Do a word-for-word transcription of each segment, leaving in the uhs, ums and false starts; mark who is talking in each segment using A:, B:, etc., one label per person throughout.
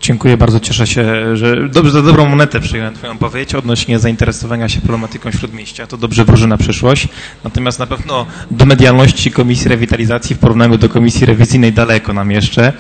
A: Dziękuję bardzo, cieszę się, że dobrze, za dobrą monetę przyjąłem twoją powiedzieć odnośnie zainteresowania się problematyką Śródmieścia. To dobrze wróży na przyszłość. Natomiast na pewno do medialności Komisji Rewitalizacji w porównaniu do Komisji Rewizyjnej daleko nam jeszcze.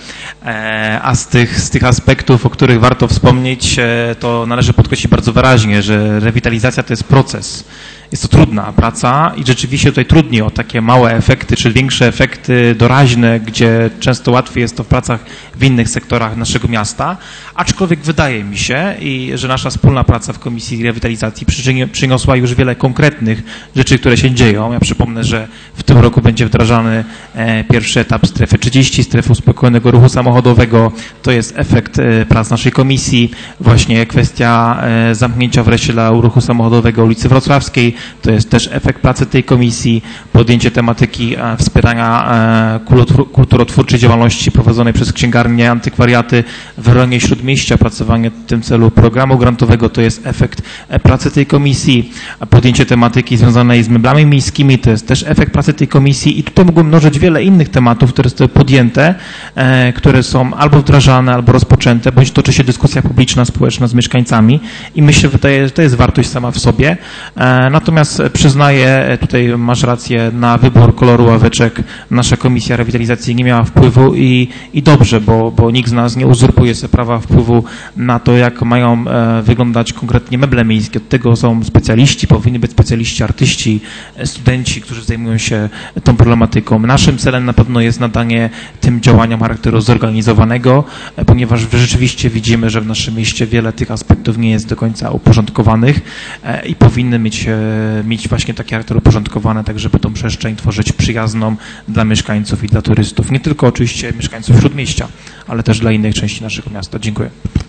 A: A z tych, z tych aspektów, o których warto wspomnieć, to należy podkreślić bardzo wyraźnie, że rewitalizacja to jest proces. Jest to trudna praca i rzeczywiście tutaj trudniej o takie małe efekty, czy większe efekty doraźne, gdzie często łatwiej jest to w pracach w innych sektorach naszego miasta, aczkolwiek wydaje mi się, i że nasza wspólna praca w Komisji Rewitalizacji przyniosła już wiele konkretnych rzeczy, które się dzieją. Ja przypomnę, że w tym roku będzie wdrażany pierwszy etap strefy trzydzieści, strefy uspokojionego ruchu samochodowego. To jest efekt prac naszej komisji. Właśnie kwestia zamknięcia wreszcie dla ruchu samochodowego ulicy Wrocławskiej. To jest też efekt pracy tej komisji, podjęcie tematyki wspierania kulturotwórczej działalności prowadzonej przez księgarnie, antykwariaty w rejonie Śródmieścia, opracowanie w tym celu programu grantowego, to jest efekt pracy tej komisji, podjęcie tematyki związanej z meblami miejskimi, to jest też efekt pracy tej komisji i tutaj mógłbym mnożyć wiele innych tematów, które zostały podjęte, które są albo wdrażane, albo rozpoczęte, bądź toczy się dyskusja publiczna, społeczna z mieszkańcami i mi się wydaje, że to jest wartość sama w sobie. Natomiast przyznaję, tutaj masz rację, na wybór koloru ławeczek nasza Komisja Rewitalizacji nie miała wpływu i, i dobrze, bo, bo nikt z nas nie uzurpuje sobie prawa wpływu na to, jak mają e, wyglądać konkretnie meble miejskie. Od tego są specjaliści, powinni być specjaliści, artyści, studenci, którzy zajmują się tą problematyką. Naszym celem na pewno jest nadanie tym działaniom charakteru zorganizowanego, e, ponieważ rzeczywiście widzimy, że w naszym mieście wiele tych aspektów nie jest do końca uporządkowanych e, i powinny mieć e, mieć właśnie takie charakter uporządkowane, tak żeby tą przestrzeń tworzyć przyjazną dla mieszkańców i dla turystów. Nie tylko oczywiście mieszkańców Śródmieścia, ale też dla innych części naszego miasta. Dziękuję.